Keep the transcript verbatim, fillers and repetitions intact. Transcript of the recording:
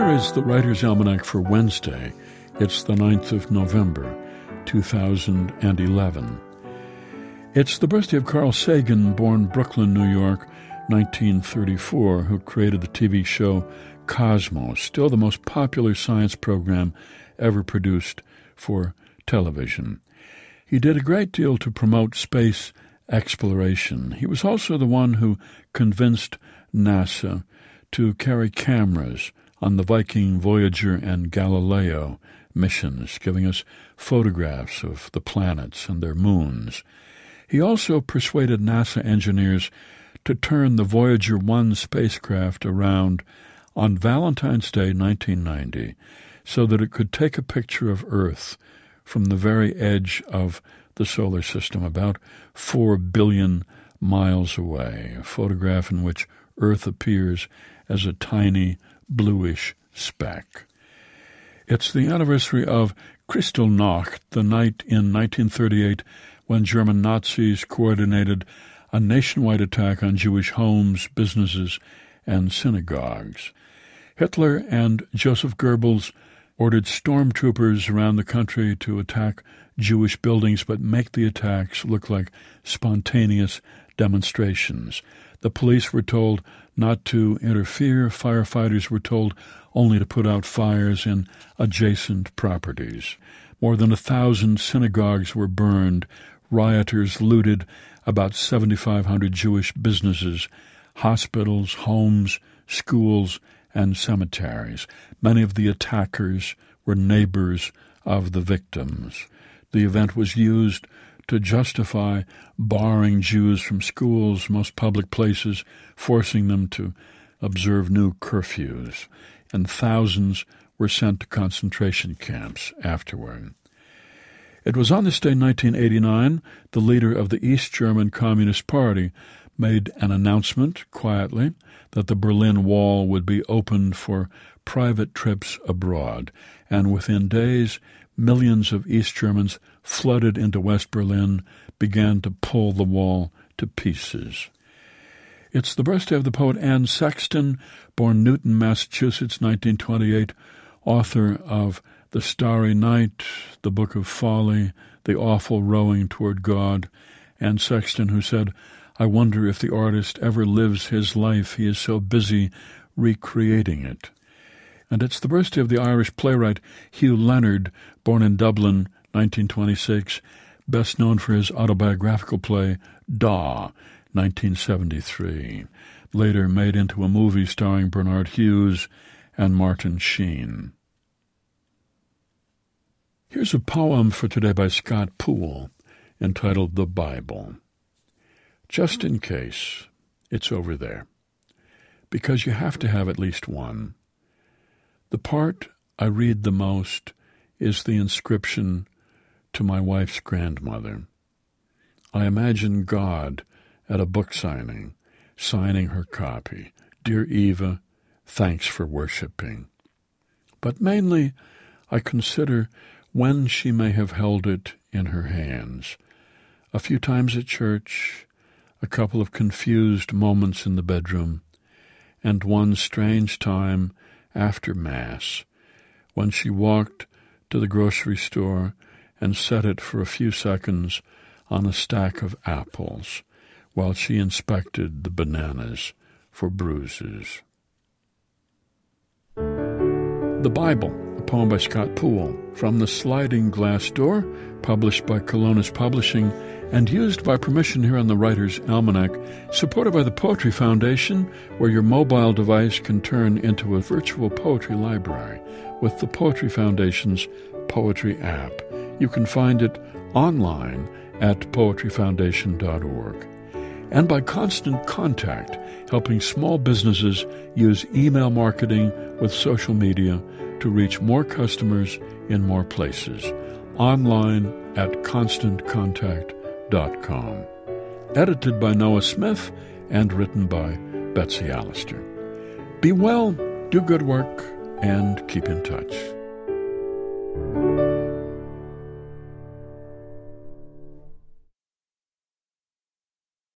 here is the Writer's Almanac for Wednesday. It's the ninth of November, two thousand eleven. It's the birthday of Carl Sagan, born Brooklyn, New York, nineteen thirty-four, who created the T V show Cosmos, still the most popular science program ever produced for television. He did a great deal to promote space exploration. He was also the one who convinced NASA to carry cameras on the Viking, Voyager, and Galileo missions, giving us photographs of the planets and their moons. He also persuaded NASA engineers to turn the Voyager one spacecraft around on Valentine's Day nineteen ninety so that it could take a picture of Earth from the very edge of the solar system, about four billion miles away, a photograph in which Earth appears as a tiny bluish speck. It's the anniversary of Kristallnacht, the night in nineteen thirty-eight when German Nazis coordinated a nationwide attack on Jewish homes, businesses, and synagogues. Hitler and Joseph Goebbels ordered stormtroopers around the country to attack Jewish buildings but make the attacks look like spontaneous demonstrations. The police were told not to interfere. Firefighters were told only to put out fires in adjacent properties. More than a thousand synagogues were burned. Rioters looted about seventy-five hundred Jewish businesses, hospitals, homes, schools, and cemeteries. Many of the attackers were neighbors of the victims. The event was used to justify barring Jews from schools, most public places, forcing them to observe new curfews, and thousands were sent to concentration camps afterward. It was on this day, nineteen eighty-nine, the leader of the East German Communist Party made an announcement, quietly, that the Berlin Wall would be opened for private trips abroad, and within days, millions of East Germans flooded into West Berlin, began to pull the wall to pieces. It's the birthday of the poet Anne Sexton, born Newton, Massachusetts, nineteen twenty-eight, author of The Starry Night, The Book of Folly, The Awful Rowing Toward God. Anne Sexton, who said, "I wonder if the artist ever lives his life. He is so busy recreating it." And it's the birthday of the Irish playwright Hugh Leonard, born in Dublin, nineteen twenty-six, best known for his autobiographical play Daw, nineteen seventy-three, later made into a movie starring Bernard Hughes and Martin Sheen. Here's a poem for today by Scott Poole, entitled The Bible. Just in case, it's over there, because you have to have at least one. The part I read the most is the inscription to my wife's grandmother. I imagine God at a book signing, signing her copy. Dear Eva, thanks for worshiping. But mainly I consider when she may have held it in her hands. A few times at church, a couple of confused moments in the bedroom, and one strange time after Mass, when she walked to the grocery store and set it for a few seconds on a stack of apples while she inspected the bananas for bruises. The Bible, a poem by Scott Poole, from The Sliding Glass Door, published by Colonus Publishing, and used by permission here on the Writer's Almanac, supported by the Poetry Foundation, where your mobile device can turn into a virtual poetry library with the Poetry Foundation's Poetry app. You can find it online at poetry foundation dot org. And by Constant Contact, helping small businesses use email marketing with social media to reach more customers in more places. Online at constant contact dot com. Edited by Noah Smith and written by Betsy Allister. Be well, do good work, and keep in touch.